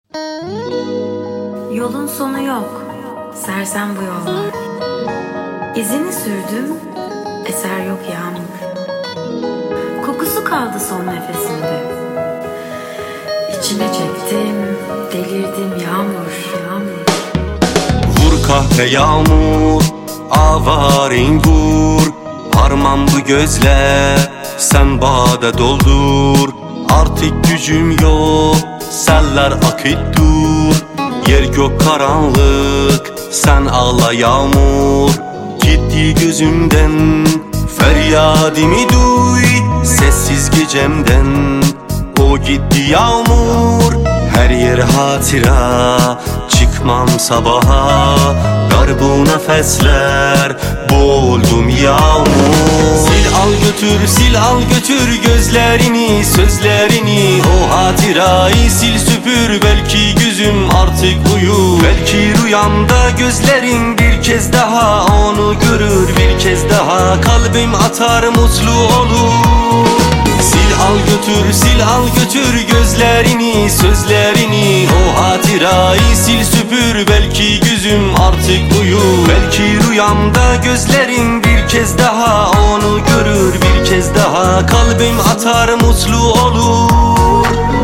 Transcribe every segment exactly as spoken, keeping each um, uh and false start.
Yolun sonu yok, sersem bu yollar. İzini sürdüm, eser yok yağmur. Kokusu kaldı son nefesimde. İçime çektim, delirdim yağmur, yağmur. Vur kahve yağmur, avarin vur. Harman bu gözler, sen bade doldur. Artık gücüm yok, seller akıp dur. Yer gök karanlık, sen ağla yağmur. Gitti gözümden, feryadimi duy. Sessiz gecemden, o gitti yağmur. Her yer hatıra, çıkmam sabaha. Dar bu nefesler, boğuldum yağmur. Sil al götür, sil al götür gözlerini, sözlerini. O hatırayı sil süpür, belki gözüm artık uyur. Belki rüyamda gözlerin bir kez daha onu görür. Bir kez daha kalbim atar, mutlu olur. Sil al götür, sil al götür gözlerini, sözlerini. O hatırayı sil süpür, belki gözüm artık uyur. Belki rüyamda gözlerin bir kez daha onu görür. Bir kez daha kalbim atar, mutlu olur.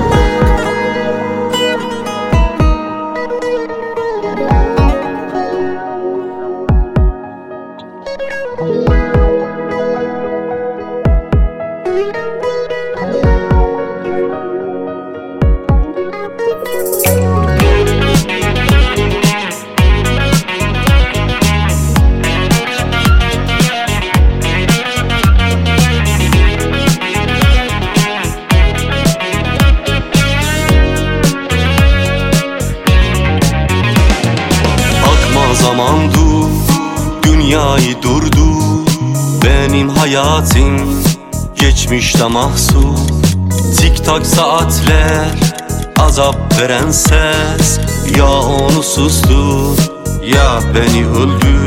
Zaman dur, dünyayı durdu. Benim hayatım geçmişte mahsur. Tik tak saatler, azap veren ses. Ya onu sustur, ya beni öldür.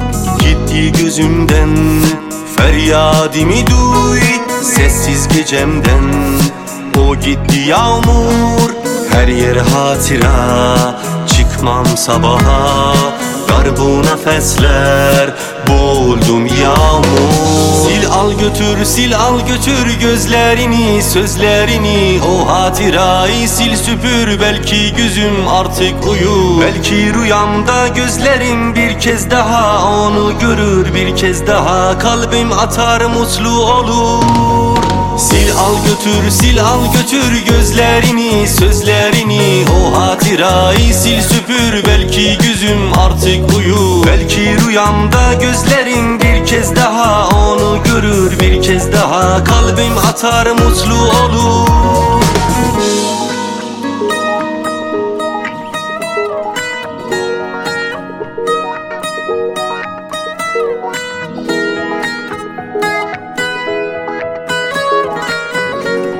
Gitti gözümden, feryadimi duy. Sessiz gecemden, o gitti yağmur. Her yer hatıra, çıkmam sabaha. Dar bu nefesler, boğuldum yağmur. Sil al götür, sil al götür gözlerini, sözlerini. O hatırayı sil süpür, belki gözüm artık uyur. Belki rüyamda gözlerim bir kez daha onu görür. Bir kez daha kalbim atar, mutlu olur. Sil al götür, sil al götür gözlerini, sözlerini. O hatırayı sil süpür, belki gözüm artık uyur. Belki rüyamda gözlerin bir kez daha onu görür. Bir kez daha kalbim atar, mutlu olur.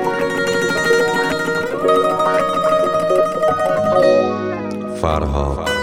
Farha.